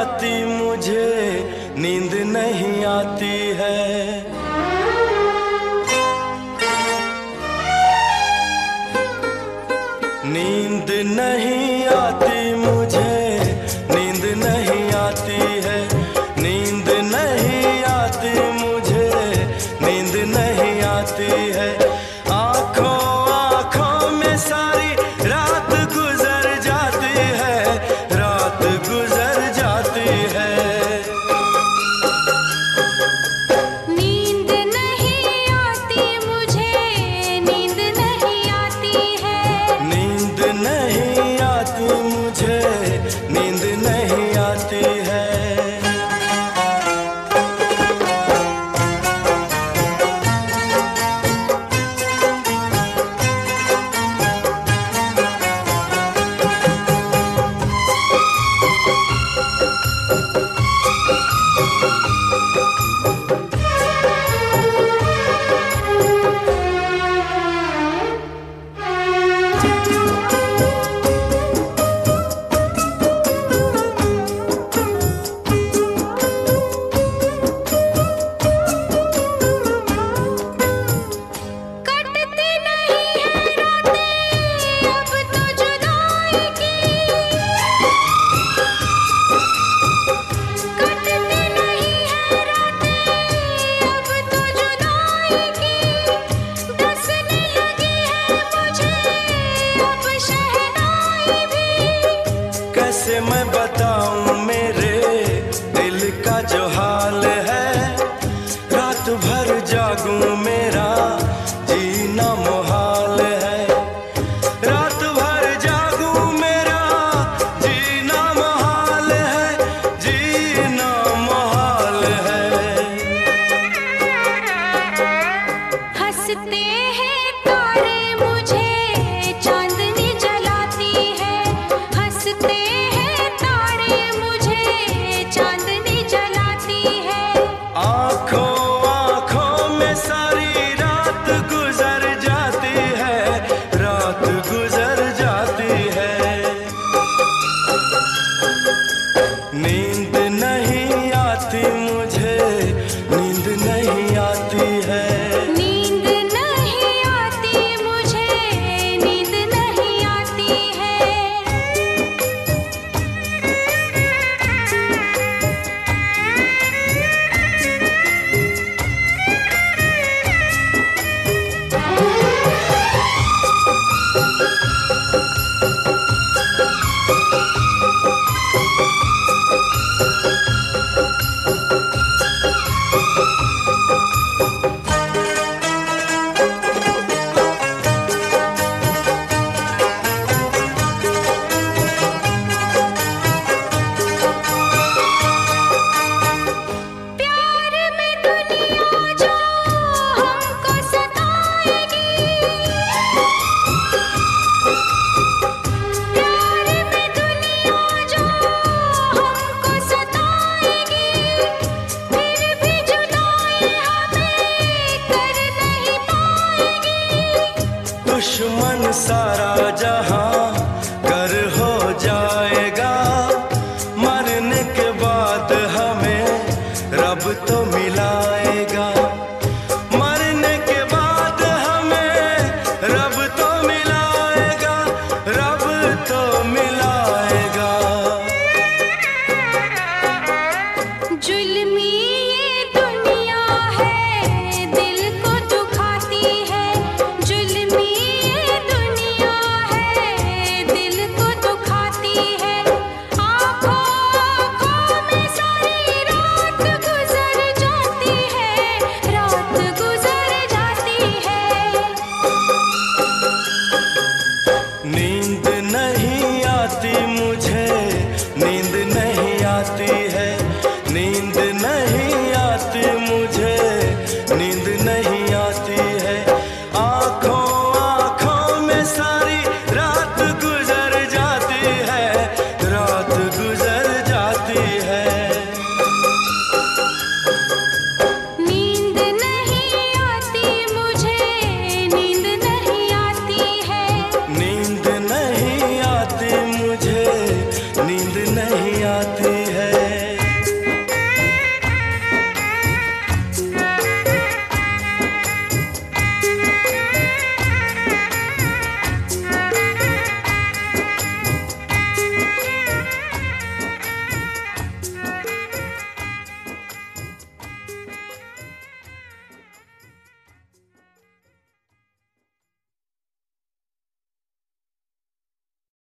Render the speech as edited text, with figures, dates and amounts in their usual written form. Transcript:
आती मुझे, नींद नहीं आती है। नींद नहीं आती मुझे, नींद नहीं आती है। नींद नहीं आती मुझे, नींद नहीं आती है। आँखों आँखों में सारी रात गुजर जाती है, रात गुजर जाती है। नींद नहीं आती मुझे, नींद नहीं आती है। नींद नहीं आती मुझे, नींद नहीं आती है। कैसे मैं बताऊं मेरे दिल का जो हाल है। रात भर जागूं मेरा जीना मुहाल है। रात भर जागूं मेरा जीना मुहाल है, जीना मुहाल है। हंसते हैं तारे मुझे चांदनी जलाती है। हंसते हैं तारे मुझे चांदनी जलाती है। आँखों आँखों में सारी रात गुजर जाती है, रात गुजर जाती है। नींद नहीं आती मुझे, नींद नहीं आती है। नींद नहीं आती मुझे, नींद नहीं आती है। प्यार में दुनिया जो हमको सताएगी, प्यार में दुनिया जो हमको सताएगी, फिर भी जुदाई हमें कर नहीं पाएगी। दुश्मन सारा जहां कर हो जाएगा, मरने के बाद हमें रब तो मिलाएगा। मरने के बाद हमें रब तो मिलाएगा, रब तो मिलाएगा। जुल्मी ये दुनिया है, दिल को दुखाती है। जुल्मी ये दुनिया है, दिल को दुखाती है। आँखों आँखों में सारी रात गुजर जाती है, रात गुजर जाती है। नींद नहीं आती मुझे, नींद नहीं आती है। नींद